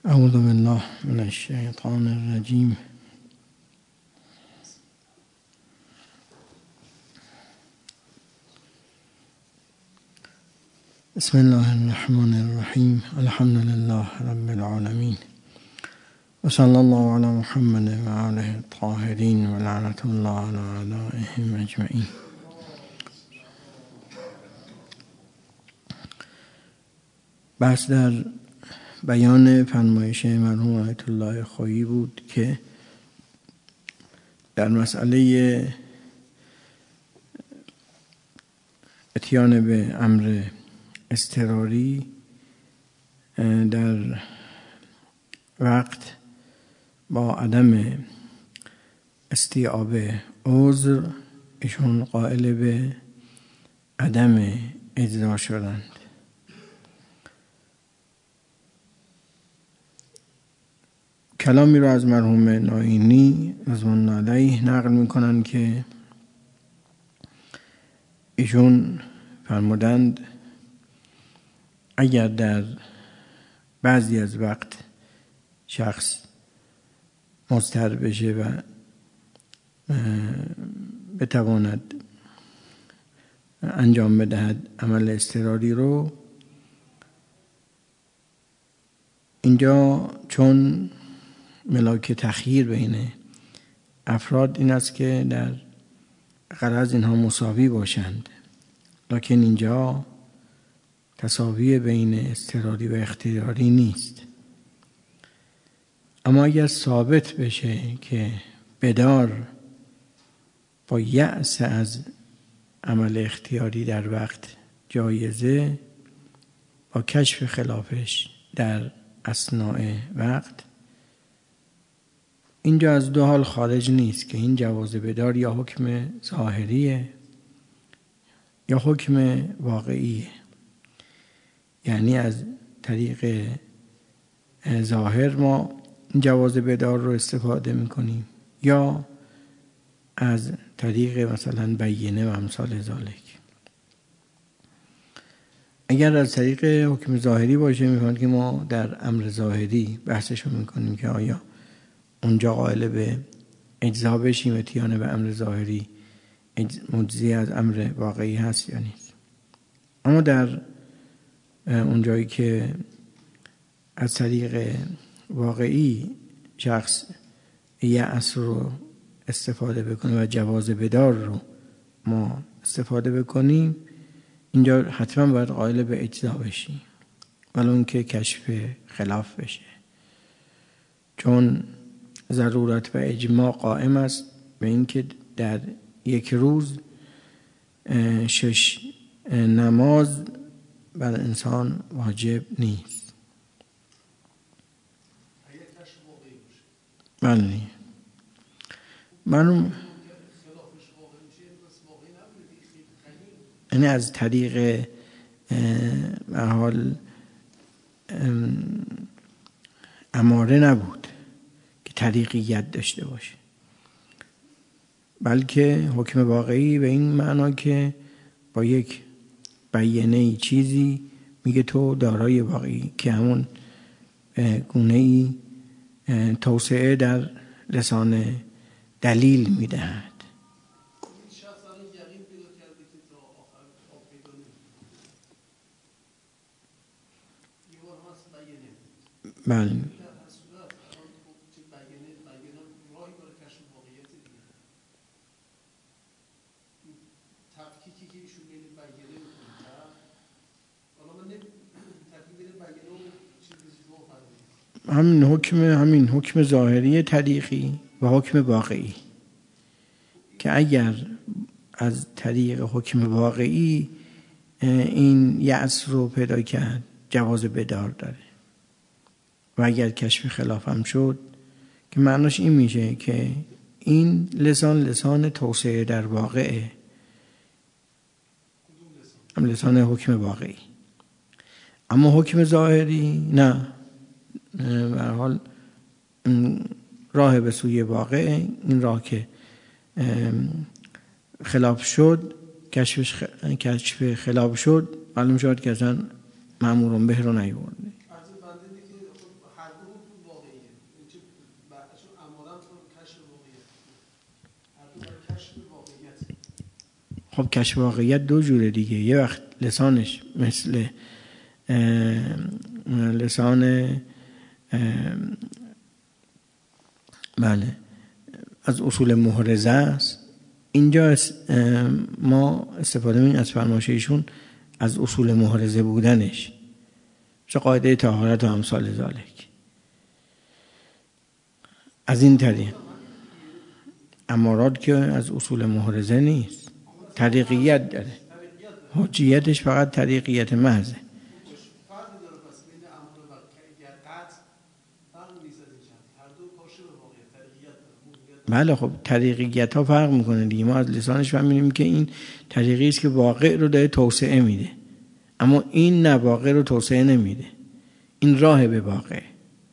اعوذ بالله من الشیطان الرجیم. بسم الله الرحمن الرحیم. الحمد لله رب العالمین و صلی الله علی محمد و آله الطاهرین و لعنت الله علی اعدائهم اجمعین. بحث در بیان فرمایش مرحوم آیت الله خویی بود که در مسئله اتیان به امر اضطراری در وقت با عدم استیعاب عذر ایشون قائل به عدم اجزا شدند. کلامی رو از مرحوم نائینی رضوان الله علیه نقل میکنن که ایشون فرمودند اگر در بعضی از وقت شخص مضطر بشه و بتواند انجام بدهد عمل اضطراری رو، اینجا چون ملاک تخییر بین افراد این است که در غرض اینها مساوی باشند، لکن اینجا تساوی بین اضطراری و اختیاری نیست. اما اگر ثابت بشه که بدار با یأس از عمل اختیاری در وقت جایزه، با کشف خلافش در اثناء وقت، اینجا از دو حال خارج نیست که این جواز بدار یا حکم ظاهریه یا حکم واقعیه. یعنی از طریق ظاهر ما جواز بدار رو استفاده میکنیم یا از طریق مثلا بینه و امثال ذالک. اگر از طریق حکم ظاهری باشه، میفهمید که ما در امر ظاهری بحثش رو میکنیم که آیا اونجا قائل به اجزا بشیم، اتیان به امر ظاهری مجزی از امر واقعی هست یا نیست. اما در اونجایی که از طریق واقعی شخص یأس رو استفاده بکنه و جواز بدار رو ما استفاده بکنیم، اینجا حتما باید قائل به اجزا بشیم ولی اون که کشف خلاف بشه، چون ضرورت و اجماع قائم است به اینکه در یک روز 6 نماز بر انسان واجب نیست. بله، من یعنی از طریق به حال اماره نبود که طریقیت داشته باشه، بلکه حکم واقعی به این معنا که با یک بیانه چیزی میگه تو دارای واقعی، که همون گونه‌ای توسعه در لسان دلیل میدهد. بله، همین حکم ظاهری طریقی و حکم واقعی، که اگر از طریق حکم واقعی این یأس رو پیدا کرد، جواز بدار داره، و اگر کشف خلاف هم شد، که معناش این میشه که این لسان توسعه در واقعه، هم لسان حکم واقعی. اما حکم ظاهری نه، به هر حال راه به سوی واقع، این راه که خلاف شد، کشف خلاف شد، معلوم شد که اصلا مأمورون به رو نیورده. هر دو واقعیه، چون اماره تو کشف واقعیت، هر دو برای کشف واقعیت. خب کشف واقعیت دو جوره دیگه. یه وقت لسانش مثل لسان بله از اصول محرزه است. اینجا ما استفاده می‌کنیم از فرمایش ایشون از اصول محرزه بودنش، چه قاعده طهارت و امثال ذالک. از این طریق امارات که از اصول محرزه نیست، طریقیت داره، حجیتش فقط طریقیت محضه. بله خب طریقیت ها فرق میکنه دیگه. ما از لسانش فهمیدیم که این طریقی است که واقع رو داره توسعه میده، اما این نه، واقع رو توسعه نمیده، این راه به واقع.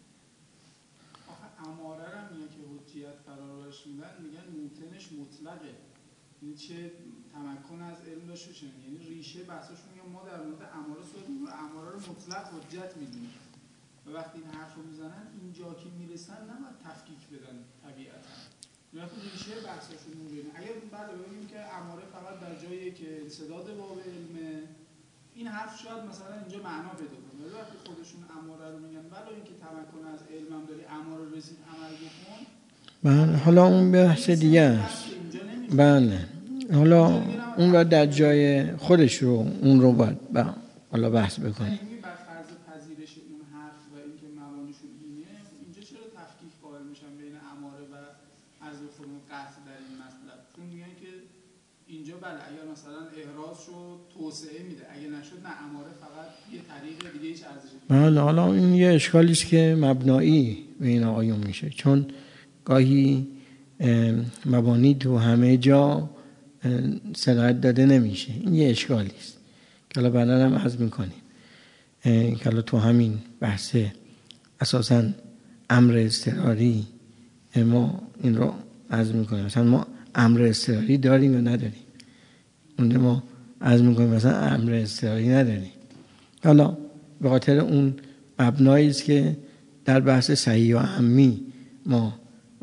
اماره رو میگه که حجیت قرارش میدن، میگن موتنش مطلقه، این چه تمکن از علم داشته باشه، یعنی ریشه بحثشون میگه ما در مورد اماره صحبت اماره رو مطلق حجت میدونیم و وقتی این حرف رو میزنن اینجا که میرسن نباید تفکیک بدن طبیعتا، وقتی ریشه بحثشون اونجوریه. اگر بعد بگیم که اماره فقط در جایی که انسداد باب علمه، این حرف شاید مثلا اینجا معنا پیدا کنه، ولی وقتی خودشون اماره رو میگن ولی اینکه تمکن از علم هم داری اماره رسید عمل بکن، بله حالا اون بحث دیگه است. بله حالا اون رو در جای خودش رو اون رو باید حالا بحث بکنیم. بر فرض پذیرش اون حرف و اینکه مبانیشون اینه، اینجا چرا تفکیک قائل میشن بین اماره و عرض فرمون قطع در این مطلب؟ چون میگن که اینجا بله اگر مثلا احراز شد توسعه میده، اگه نشد نه، اماره فقط یه طریق دیگه هیچ ارزشی نداره. بله حالا این یه اشکالی است که مبنایی به این آقایون میشه، چون گاهی مبانی تو همه جا صلاحیت داده نمیشه. این یه اشکالی است که حالا بعدا هم عرض میکنیم که حالا تو همین بحث اساساً امر اضطراری ما این رو عرض میکنیم. مثلا ما امر اضطراری داریم یا نداریم؟ اونجا ما عرض میکنیم مثلا امر اضطراری نداریم. حالا به خاطر اون مبنایی است که در بحث صحیح و عمی ما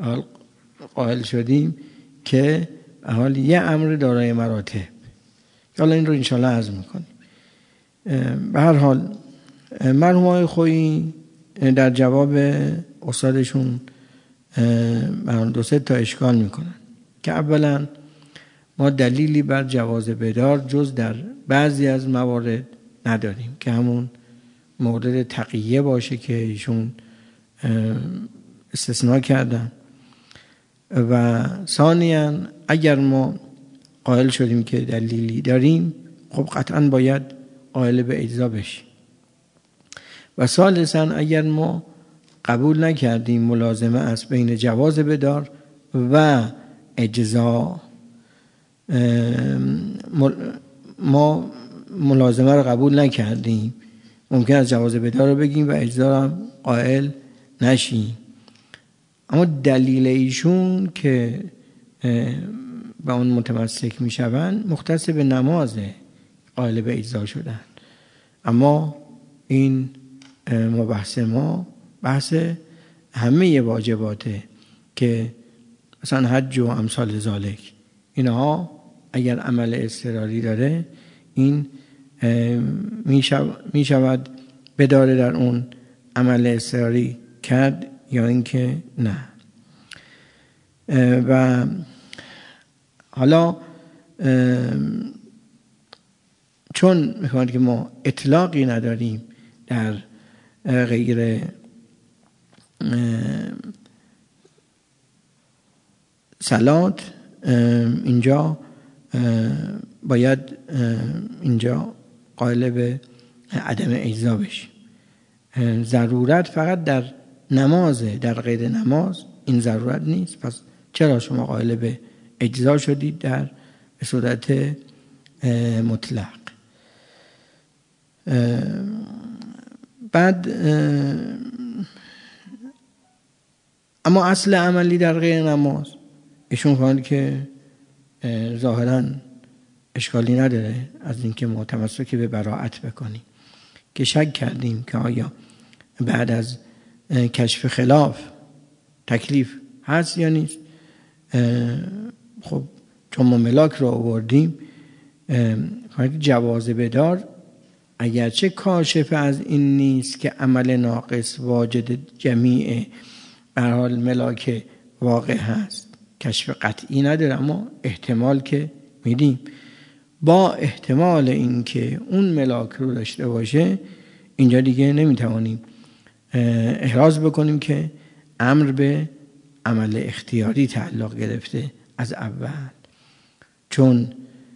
قائل شدیم که حال یه امر دارای مراتب. حالا این رو انشاءالله عرض میکنیم. به هر حال مرحوم آقای خویی در جواب استادشون دو سه تا اشکال میکنن که اولا ما دلیلی بر جواز بدار جز در بعضی از موارد نداریم که همون مورد تقیه باشه که ایشون استثناء کردن، و ثانیاً اگر ما قائل شدیم که دلیلی داریم خب قطعاً باید قائل به اجزا بشیم، و ثالثاً اگر ما قبول نکردیم ملازمه است بین جواز بدار و اجزا، ما ملازمه رو قبول نکردیم، ممکن است جواز بدار رو بگیم و اجزا هم قائل نشیم. اما دلیل ایشون که به اون متمسک می شوند مختص به نمازه قائل به اجزا شدن، اما این مبحث ما بحث همه واجباته که مثلا حج و امثال ذالک، اینها اگر عمل اضطراری داره این می شود بداره در اون عمل اضطراری کرد یا اینکه نه. و حالا چون میخواهد که ما اطلاقی نداریم در غیر صلات، اینجا باید اینجا قائل به عدم اجزا بشیم. ضرورت فقط در نمازه، در غیر نماز این ضرورت نیست. پس چرا شما قائل به اجزا شدید در صورت مطلق؟ بعد اما اصل عملی در غیر نماز ایشون فرمود که ظاهراً اشکالی نداره از اینکه ما تمسک به براءت بکنیم، که شک کردیم که آیا بعد از کشف خلاف تکلیف هست یا نیست؟ خب چون ما ملاک رو آوردیم، جواز بدار اگرچه کاشف از این نیست که عمل ناقص واجد جمیع به هر حال ملاک واقع هست، کشف قطعی نداره، اما احتمال که میدیم. با احتمال این که اون ملاک رو داشته باشه، اینجا دیگه نمیتوانیم احراز بکنیم که امر به عمل اختیاری تعلق گرفته از اول، چون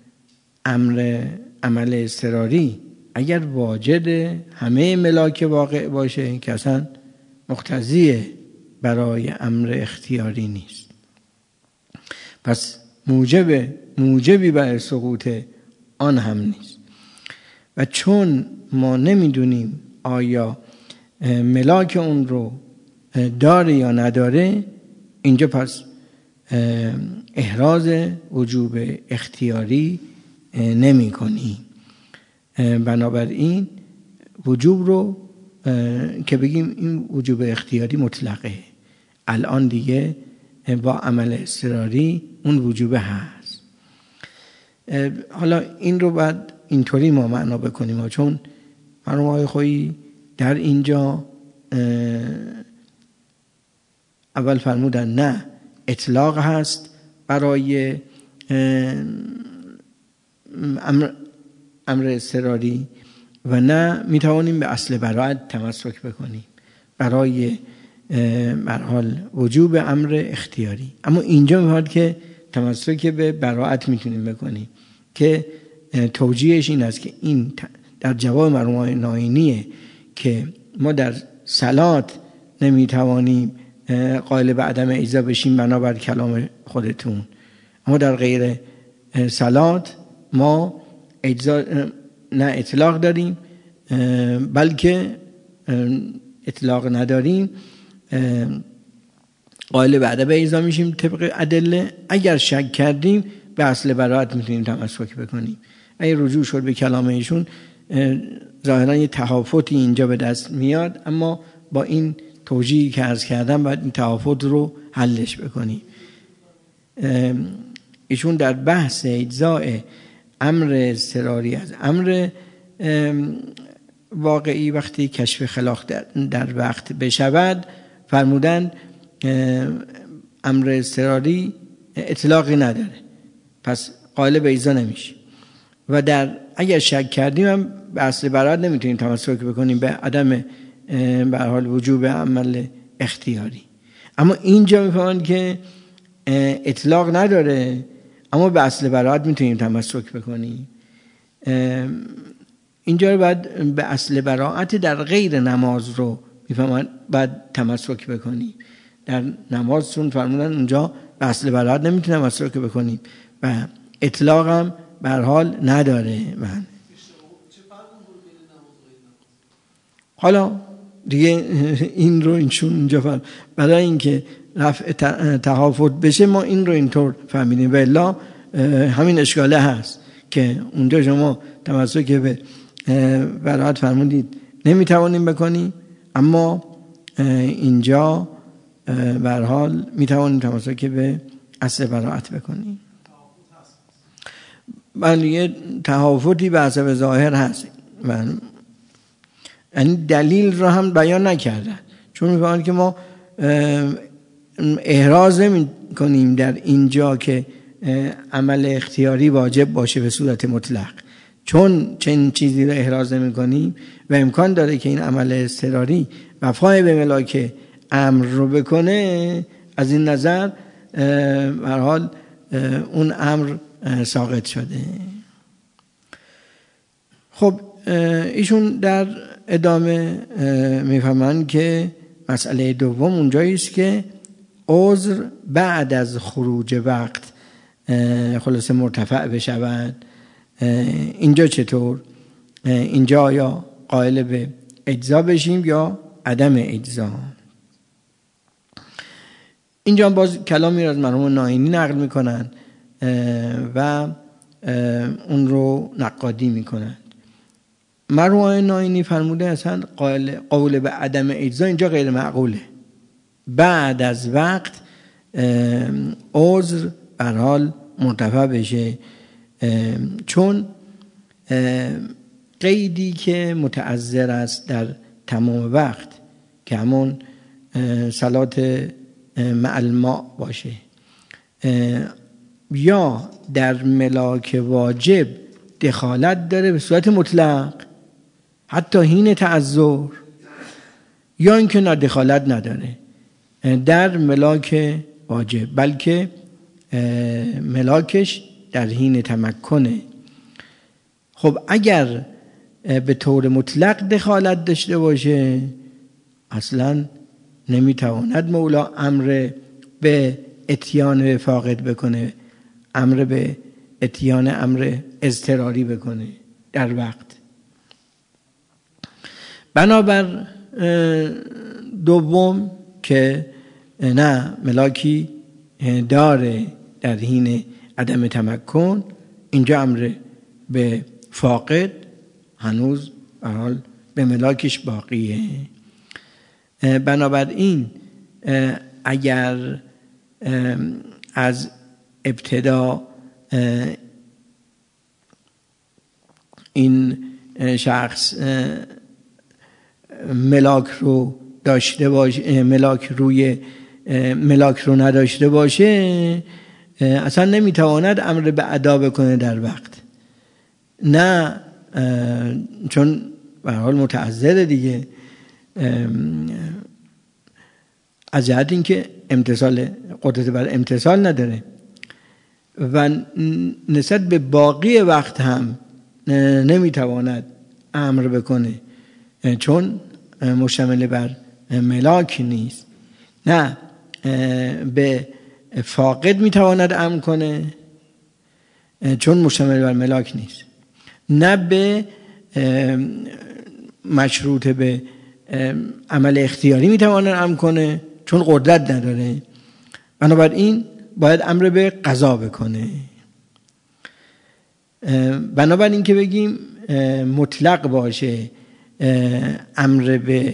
عمل اضطراری اگر واجد همه ملاک واقع باشه که اصلا مقتضی برای امر اختیاری نیست، پس موجبی برای سقوط آن هم نیست. و چون ما نمیدونیم آیا ملاک اون رو داره یا نداره، اینجا پس احراز وجوب اختیاری نمی کنی. بنابراین وجوب رو که بگیم این وجوب اختیاری مطلقه، الان دیگه با عمل اضطراری اون وجوب هست. حالا این رو بعد اینطوری ما معنا بکنیم، چون مرحوم آقای خویی در اینجا اول فرمودن نه اطلاق هست برای امر اضطراری و نه میتوانیم به اصل براءت تمسک بکنیم برای به هر حال وجوب امر اختیاری. اما اینجا میاد که تمسک به براءت میتونیم بکنیم که توجیهش این است که این در جواب مرحوم ناینیه که ما در صلات نمیتوانیم قائل به عدم اجزا بشیم بنابر کلام خودتون، اما در غیر صلات ما اجزا نه اطلاق داریم بلکه اطلاق نداریم، قائل به عدم اجزا میشیم طبق ادله. اگر شک کردیم به اصل براءت میتونیم تمسک بکنیم. اگه رجوع شد به کلام ایشون ظاهرا یه تهافتی اینجا به دست میاد، اما با این توجیهی که عرض کردم باید این تهافت رو حلش بکنیم. ایشون در بحث اجزاء امر اضطراری از امر واقعی وقتی کشف خلاف در وقت بشود فرمودن امر اضطراری اطلاقی نداره، پس قائل به اجزا نمیشه. و در اگر شک کردیم هم به اصل براءت نمیتونیم تمسک بکنیم به عدم به هر حال وجوب عمل اختیاری. اما اینجا میفهمند که اطلاق نداره اما به اصل براءت میتونیم تمسک بکنیم. اینجا رو باید به اصل براءت در غیر نماز رو میفهمند باید تمسک بکنیم. در نماز چون فرمودن اونجا به اصل براءت نمیتونیم تمسک بکنیم و اطلاق هم به هر حال نداره. حالا دیگه این رو اینشون اینجا برای اینکه رفع تهافت بشه ما این رو اینطور فهمیدیم، و الا همین اشکاله هست که اونجا شما تمسک به براءت فرمودید نمیتوانیم بکنیم، اما اینجا به هر حال میتوانیم تمسک به اصل براءت بکنیم. بله یه تهافتی به حسب ظاهر هست، یعنی دلیل رو هم بیان نکردن، چون می‌فهمن که ما احراز نمی‌کنیم در اینجا که عمل اختیاری واجب باشه به صورت مطلق، چون چنین چیزی رو احراز نمی‌کنیم و امکان داره که این عمل اضطراری وفای به ملاک امر رو بکنه. از این نظر به هر حال اون امر ساقط شده. خب ایشون در ادامه میفهمن که مسئله دوم اونجایی است که عذر بعد از خروج وقت خلاصه مرتفع بشود. اینجا چطور؟ اینجا آیا قائل به اجزا بشیم یا عدم اجزا؟ اینجا باز کلامی را از مرحوم ناینی نقل میکنن و اون رو نقادی میکنن. مرحوم ناینی فرموده اصلا قول به عدم اجزا اینجا غیر معقوله. بعد از وقت عذر بر حال مرتفع بشه، چون قیدی که متعذر است در تمام وقت که همون صلات مع الماء باشه، یا در ملاک واجب دخالت داره به صورت مطلق حتی حین تعذر، یا اینکه نه دخالت نداره در ملاک واجب، بلکه ملاکش در حین تمکنه. خب اگر به طور مطلق دخالت داشته باشه اصلا نمیتواند مولا امر به اتیان فاقد بکنه، امر به اتیان امر اضطراری بکنه در وقت. بنابر دوم که نه ملاکی داره در حین عدم تمکن، اینجا امر به فاقد هنوز به حال به ملاکش باقیه. بنابراین اگر از ابتدا این شخص ملاک رو داشته باشه، ملاک رو نداشته باشه، اصلا نمیتواند امر به ادا بکنه در وقت، نه چون به هر حال متعذر دیگه، از جهت اینکه امتصال قدرت بر امتصال نداره و نسبت به باقی وقت هم نمیتواند امر بکنه چون مشتمل بر ملاک نیست. نه به فاقد میتواند امر کنه چون مشتمل بر ملاک نیست، نه به مشروط به عمل اختیاری میتواند امر کنه چون قدرت نداره. بنابراین باید امر به قضا بکنه. بنابراین که بگیم مطلق باشه امر به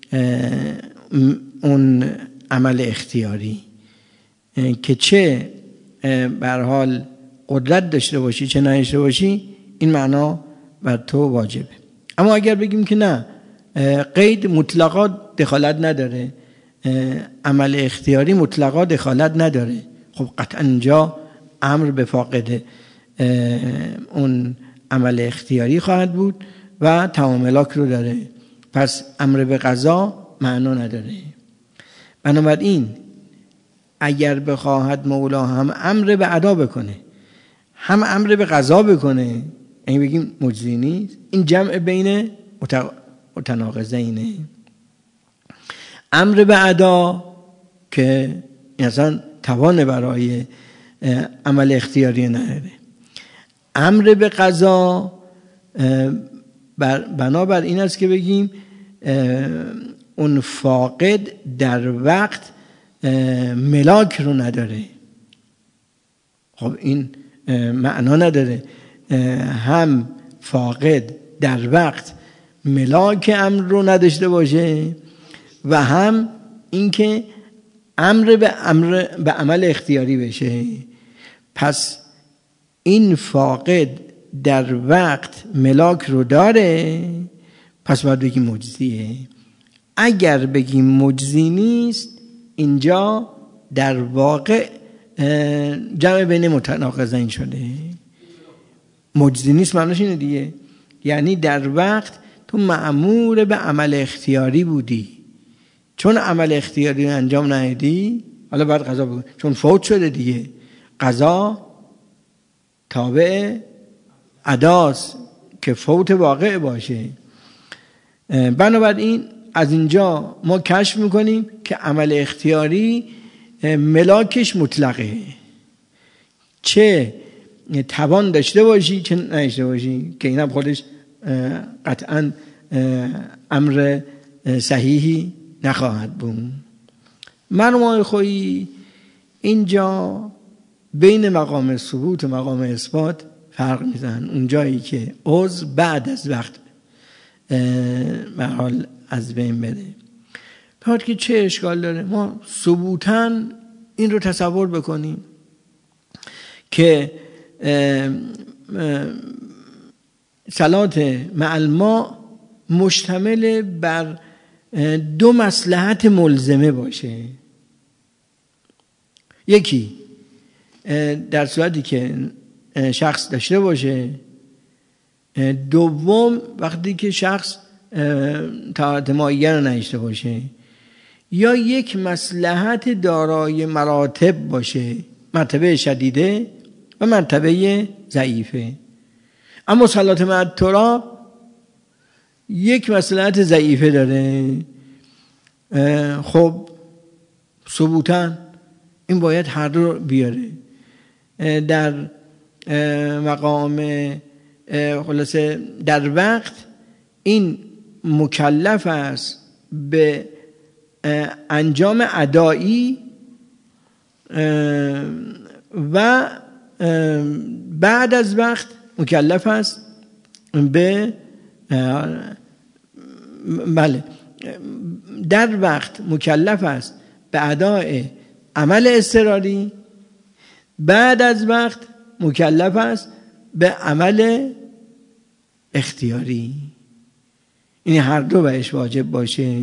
اون عمل اختیاری که چه به هر حال قدرت داشته باشی چه نداشته باشی، این معنا بر تو واجبه. اما اگر بگیم که نه قید مطلقا دخالت نداره، عمل اختیاری مطلقا دخالت نداره، خب قطعا اینجا امر به فاقد اون عمل اختیاری خواهد بود و تمام ملاک رو داره، پس امر به قضا معنا نداره. بنابراین اگر بخواهد مولا هم امر به ادا بکنه هم امر به قضا بکنه، یعنی بگیم مجزی نیست، این جمع بین متناقضینه. امر به ادا که اصلا توان برای عمل اختیاری نداره، امر به قضا بنابر این است که بگیم اون فاقد در وقت ملاک رو نداره. خب این معنا نداره هم فاقد در وقت ملاک امر رو نداشته باشه و هم اینکه امر به عمل اختیاری بشه. پس این فاقد در وقت ملاک رو داره، پس باید بگیم مجزیه. اگر بگیم مجزی نیست، اینجا در واقع جمع بین متناقضین شده. مجزی نیست معناش اینه دیگه، یعنی در وقت تو مأمور به عمل اختیاری بودی، چون عمل اختیاری انجام ندادی حالا باید قضا بکنی، چون فوت شده دیگه. قضا تابع اداست که فوت واقع باشه. بنابراین از اینجا ما کشف میکنیم که عمل اختیاری ملاکش مطلقه، چه توان داشته باشی چه نداشته باشی، که این هم خودش قطعا امر صحیحی نخواهد بود. مرمای خویی اینجا بین مقام ثبوت و مقام اثبات فرق میزنن. اون جایی که عذر بعد از وقت به حال از بین بره. بعد که چه اشکال داره ما ثبوتاً این رو تصور بکنیم که صلات مع الماء مشتمل بر دو مصلحت ملزمه باشه. یکی در صورتی که شخص داشته باشه، دوم وقتی که شخص طهارت مائیه رو نداشته باشه، یا یک مصلحت دارای مراتب باشه، مرتبه شدیده و مرتبه ضعیفه. اما صلات مع التراب یک مصلحت ضعیفه داره. خب ثبوتاً این باید هر دو بیاره. در مقام خلاصه در وقت این مکلف است به انجام ادایی و بعد از وقت مکلف است به در وقت مکلف است به ادای عمل اضطراری، بعد از وقت مکلف است به عمل اختیاری. این هر دو بهش واجب باشه.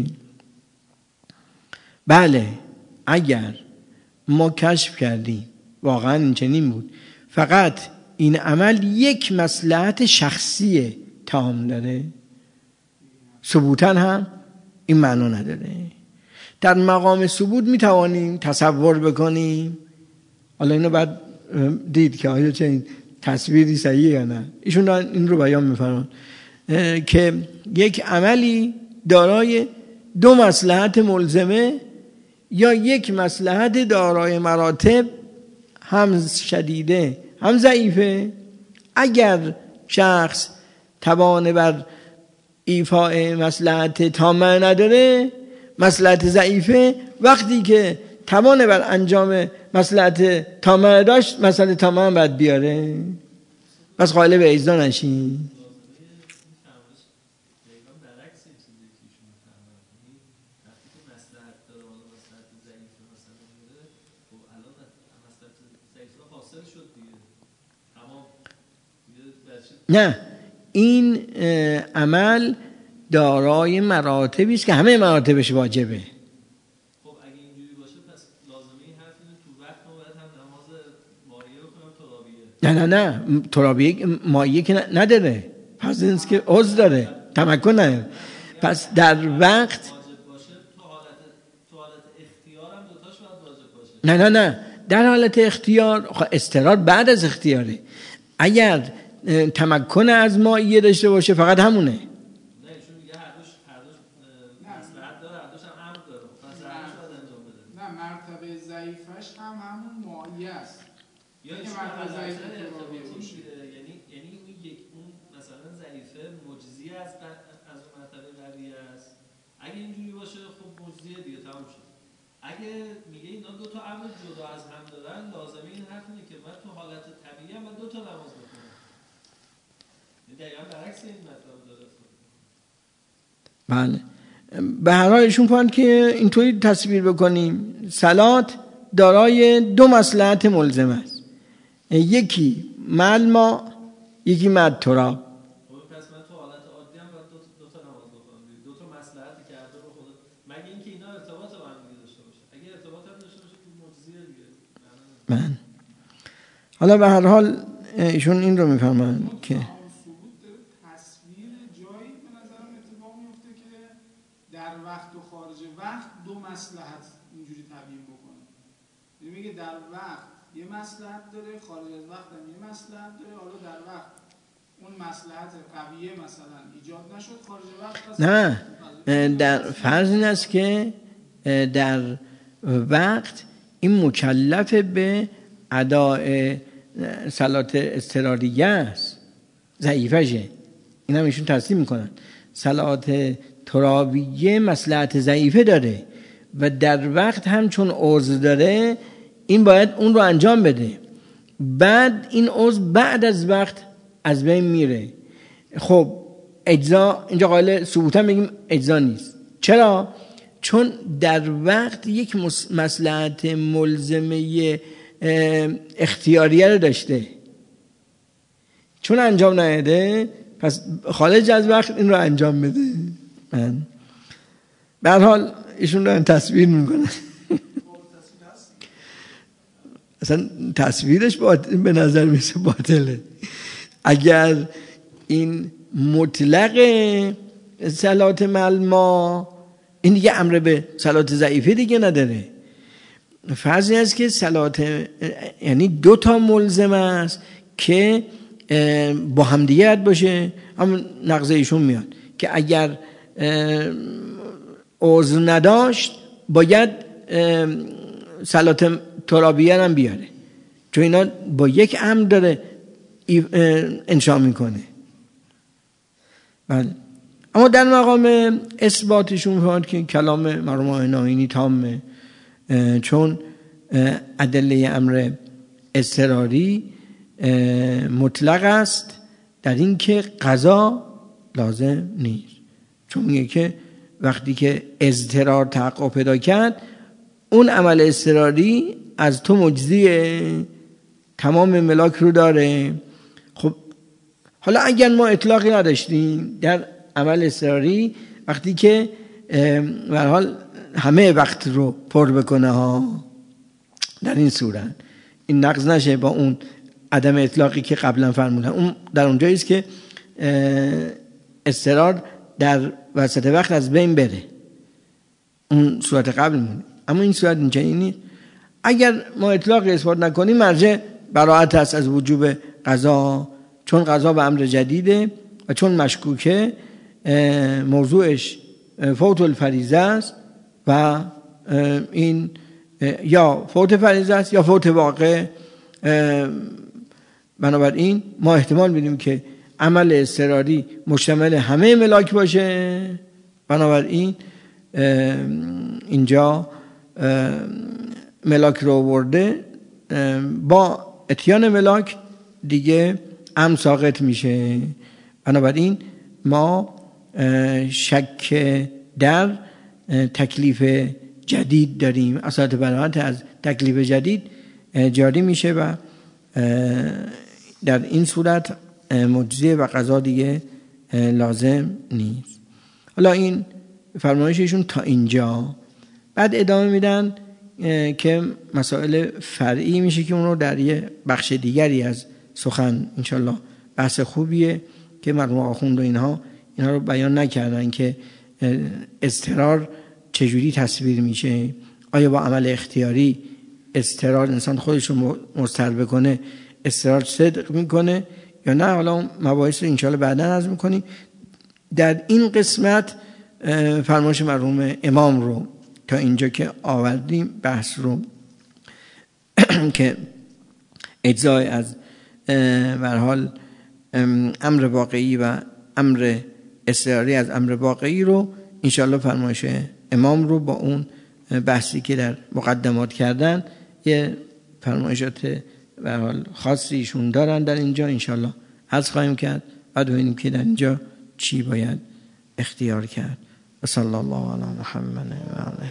بله اگر ما کشف کردیم واقعا این چنین بود، فقط این عمل یک مصلحت شخصی تام داره، ثبوتاً هم این معنا نداره. در مقام ثبوت میتوانیم تصور بکنیم، حالا اینو بعد دید که آیا چه این تصویری صحیحه یا نه. ایشون این رو بیان میفرمان که یک عملی دارای دو مصلحت ملزمه یا یک مصلحت دارای مراتب، هم شدیده هم ضعیفه. اگر شخص توان بر ایفاء مصلحت تامه نداره، مصلحت ضعیفه، وقتی که توان بر انجام مصلحت تامه داشت، مصلحت تامه هم باید بیاره. پس قائل به اجزا نشین. نه، این عمل دارای مراتبی است که همه مراتبش واجبه. خب اگه اینجوری باشه پس لازمه این حرف اینه تو وقت ما باید هم نماز مایه بکنم ترابیه. نه ترابیه مایه که نداره، پس این که عضو داره، تمکن نداره. پس در وقت واجب باشه تو حالت اختیار هم دوتاش باید واجب باشه. نه در حالت اختیار اضطرار بعد از اختیاره. اگر تمکن از مایه داشته باشه فقط همونه. نه چون میگه هر دوش مصلحت داره، هر دوش هم امر داره، پس هر دوش باید انجام بده. نه مرتبه ضعیفش هم همون مایه است. یعنی مرتبه ضعیفه یعنی اون مثلا ضعیفه مجزی از اون مرتبه قوی است. اگه اینجوری باشه خب مجزیه دیگه تموم شد. اگه میگه اینا دو تا امر جدا از هم دارن، لازمه این حرف اینه که من تو حالت طبیعی هم دو تا نماز بخونم. دقیقاً برعکس این مطلب داره. بله، به هر حال ایشون فرمود که اینطوری تصویر بکنیم صلات دارای دو مصلحت ملزم است، یکی مع الماء، یکی مع التراب. پس من تو حالت عادی هم باید دو تا نماز بخونم، دو تا مصلحتی که هر دو رو خود، مگه اینکه اینا ارتباط با هم دیگه داشته باشه. اگه ارتباط هم داشته باشه تو معجزه دیگه. من حالا به هر حال ایشون این رو میفهمن که مصلحت اینجوری تبیین بکنه. میگه در وقت یه مصلحت داره، خارج از وقت هم یه مصلحت داره. حالا در وقت اون مصلحت قویه مثلا ایجاد نشد، خارج وقت نه، در فرض این است که در وقت این مکلف به اداء صلات اضطراریه است، ضعیفشه. این هم ایشون تصدیق میکنن. صلات ترابیه مصلحت ضعیفه داره و در وقت هم چون عضو داره این باید اون رو انجام بده، بعد این عضو بعد از وقت از بین میره. خب اجزا اینجا قائل ثبوتا بگیم اجزا نیست. چرا؟ چون در وقت یک مصلحت ملزمه اختیاریه رو داشته، چون انجام نداده پس خارج از وقت این رو انجام بده. به هر حال ایشون رو تصویر میکنن اصلا تصویرش به نظر میسه باطله. اگر این مطلق صلات ملما، این دیگه امر به صلات ضعیفه دیگه نداره. فرضی است که صلات یعنی 2 ملزم است که با همدیگه باشه، هم نقض ایشون میاد که اگر عذر نداشت باید صلات ترابیه هم بیاره، چون اینا با یک امر داره انشا میکنه. بله. اما در مقام اثباتشون فرمود که کلام مرحوم ناینی تامه، چون ادله امر اضطراری مطلق است در این که قضا لازم نیست، چون میگه که وقتی که اضطرار تحقق پیدا کرد اون عمل اضطراری از تو مجزیه، تمام ملاک رو داره. خب حالا اگر ما اطلاقی نداشتیم در عمل اضطراری، وقتی که به هر حال همه وقت رو پر بکنه ها، در این صورت این نقض نشه با اون عدم اطلاقی که قبلا فرمودن. اون در اونجایی است که اضطرار در وسط وقت از بین بره، اون صورت قبل مونه. اما این صورت اینجا نیست. اگر ما اطلاقی اثبات نکنیم مرجع براءت است از وجوب قضا، چون قضا به امر جدیده و چون مشکوکه موضوعش فوت الفریضه است و این یا فوت فریضه است یا فوت واقع. بنابراین ما احتمال میدیم که عمل اضطراری مشتمل همه ملاک باشه، بنابراین اینجا ملاک رو آورده، با اتیان ملاک دیگه امر ساقط میشه. بنابراین ما شک در تکلیف جدید داریم، اصالت براءت از تکلیف جدید جاری میشه و در این صورت مجزیه و قضا دیگه لازم نیست. حالا این فرمایششون تا اینجا. بعد ادامه میدن که مسائل فرعی میشه که اون رو در یه بخش دیگری از سخن انشالله، بحث خوبیه که مرحوم آخوند و اینها رو بیان نکردن که اضطرار چجوری تصویر میشه. آیا با عمل اختیاری اضطرار انسان خودش رو مضطر بکنه اضطرار صدق میکنه یا نه؟ حالا مباحث رو انشالله بعدا عرض میکنیم. در این قسمت فرمایش مرحوم امام رو تا اینجا که آوردیم بحث رو که اجزای از به هر حال امر واقعی و امر اضطراری از امر واقعی رو انشالله فرمایش امام رو با اون بحثی که در مقدمات کردن یه فرمایشات به هر حال خاصی ایشون دارن در اینجا انشالله عرض خواهیم کرد و ببینیم که در اینجا چی باید اختیار کرد. و صلی الله علی محمد و آله.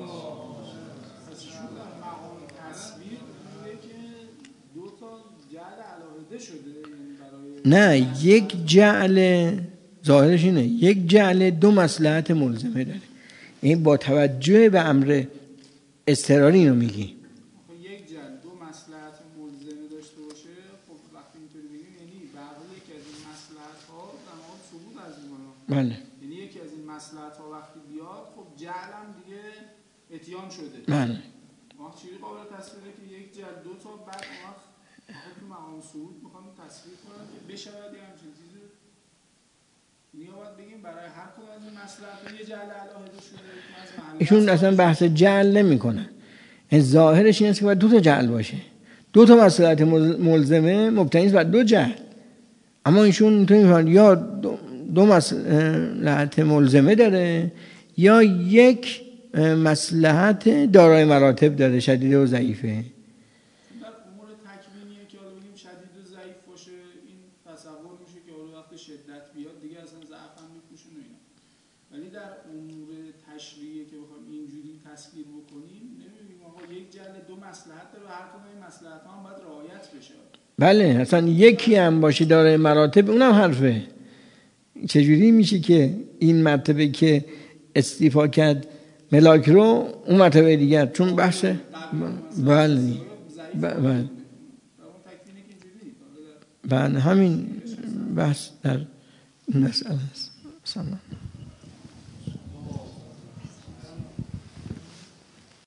نه، یک جعل ظاهرش اینه، یک جعل 2 مصلحت ملزمه داره. این با توجه به امر اضطراری اینو میگی. یک جعل 2 مصلحت ملزمه داشته باشه، خب وقتی اینطوری بگیم یعنی به هر حال یکی از این مصلحت ها در واقع ثبوت از میکنه. بله. یعنی یکی از این مصلحت ها وقتی بیاد خب جعل هم دیگه اتیان شده. بله. ما چیزی قابل تصویره که یک جعل 2 تا بعد ما تو مقام ثبوت میخوام تصویر کنم که بشود یه همچین چیزی نیابت بگیم برای هر کدوم از این مصلحت یه جعل علاهده شده. ایشون اصلا بحث جعل نمی کنن. ظاهرش این است که باید 2 تا جعل باشه، 2 تا مصلحت ملزمه مبتنی بر 2 جعل. اما ایشون اینطوری میفهمن یا 2 مصلحت ملزمه داره یا یک مصلحت دارای مراتب داره، شدیده و ضعیفه. در امور تکوینیه که حالا بگیم شدید و ضعیف باشه این تصور میشه که حالا وقت شدت بیاد دیگه اصلا ضعف بکنیم نمی‌بینیم آقا یک جله دو مصلحت داره و هر کدوم این مصلحت‌ها هم باید رعایت بشه. بله اصلا یکی هم باشه داره مراتب اونم حرفه. چجوری میشه که این مرتبه که استیفا کرد ملاک رو اون مرتبه دیگر چون بحث بله همین بحث در این مسئله است.